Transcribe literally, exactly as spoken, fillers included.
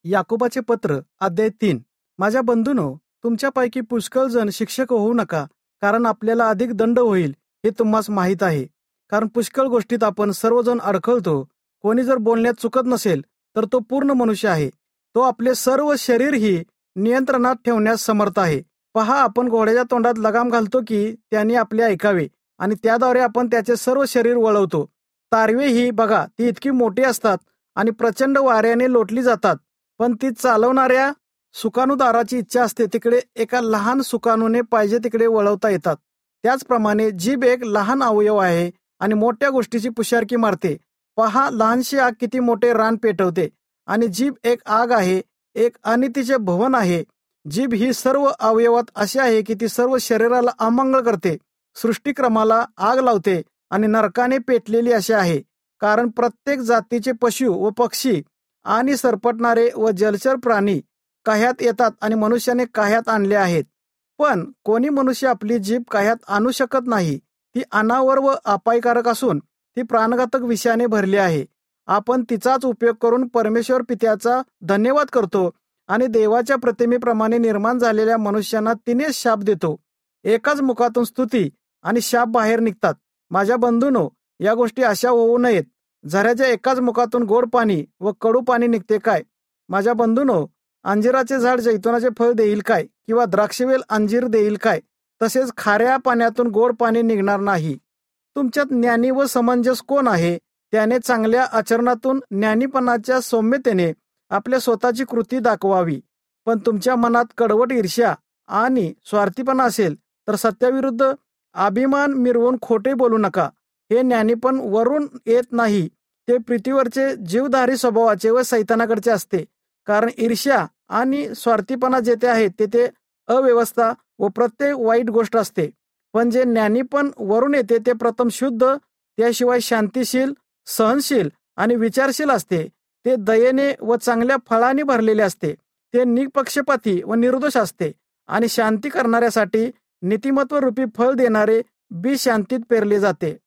याकोबाचे पत्र अध्याय तीन. माझ्या बंधूनो, तुमच्यापैकी पुष्कळ जण शिक्षक होऊ नका, कारण आपल्याला अधिक दंड होईल हे तुम्हास माहीत आहे. कारण पुष्कळ गोष्टीत आपण सर्वजण अडखळतो. कोणी जर बोलण्यात चुकत नसेल तर तो पूर्ण मनुष्य आहे. तो आपले सर्व शरीरही नियंत्रणात ठेवण्यास समर्थ आहे. पहा, आपण घोड्याच्या तोंडात लगाम घालतो की त्याने आपले ऐकावे, आणि त्याद्वारे आपण त्याचे सर्व शरीर वळवतो. तारवे ही बघा, ती इतकी मोठी असतात आणि प्रचंड वाऱ्याने लोटली जातात, पण ती चालवणाऱ्या सुकाणूदाराची इच्छा असते तिकडे एका लहान सुकाणूने पाहिजे तिकडे वळवता येतात. त्याचप्रमाणे जीभ एक लहान अवयव आहे आणि मोठ्या गोष्टीची पुशारकी मारते. पहा, लहानशी आग किती मोठे रान पेटवते. आणि जीभ एक आग आहे, एक अनितीचे भवन आहे. जीभ ही सर्व अवयवात अशी आहे की ती सर्व शरीराला अमंगळ करते, सृष्टिक्रमाला आग लावते आणि नरकाने पेटलेली अशी आहे. कारण प्रत्येक जातीचे पशु व पक्षी आणि सरपटणारे व जलचर प्राणी काह्यात येतात आणि मनुष्याने काह्यात आणले आहेत. पण कोणी मनुष्य आपली जीभ काह्यात आणू शकत नाही. ती अनावर व अपायकारक असून ती प्राणघातक विषयाने भरली आहे. आपण तिचाच उपयोग करून परमेश्वर पित्याचा धन्यवाद करतो आणि देवाच्या प्रतिमेप्रमाणे निर्माण झालेल्या मनुष्यांना तिनेच शाप देतो. एकाच मुखातून स्तुती आणि शाप बाहेर निघतात. माझ्या बंधूनो, या गोष्टी अशा होऊ नयेत. झऱ्याच्या एकाच मुखातून गोड पाणी व कडू पाणी निघते काय? माझ्या बंधूनो, अंजिराचे झाड जैतुनाचे फळ देईल काय? किंवा द्राक्षवेल अंजीर देईल काय? तसेच खाऱ्या पाण्यातून गोड पाणी निघणार नाही. तुमच्यात ज्ञानी व समंजस कोण आहे? त्याने चांगल्या आचरणातून ज्ञानीपणाच्या सौम्यतेने आपल्या स्वतःची कृती दाखवावी. पण तुमच्या मनात कडवट ईर्ष्या आणि स्वार्थीपणा असेल तर सत्याविरुद्ध अभिमान मिरवून खोटे बोलू नका. हे ज्ञानीपण वरून येत नाही, ते पृथ्वीवरचे जीवधारी स्वभावाचे व सैतानाकडचे असते. कारण ईर्ष्या आणि स्वार्थीपणा जेथे आहे तेथे अव्यवस्था व प्रत्येक वाईट गोष्ट असते. पण जे ज्ञानीपण वरून येते ते प्रथम शुद्ध, त्याशिवाय शांतीशील, सहनशील आणि विचारशील असते. ते दयेने व चांगल्या फळांनी भरलेले असते. ते निपक्षपाती व निर्दोष असते आणि शांती करणाऱ्यासाठी नीतिमत्व रूपी फळ देणारे बी शांतीत पेरले जाते.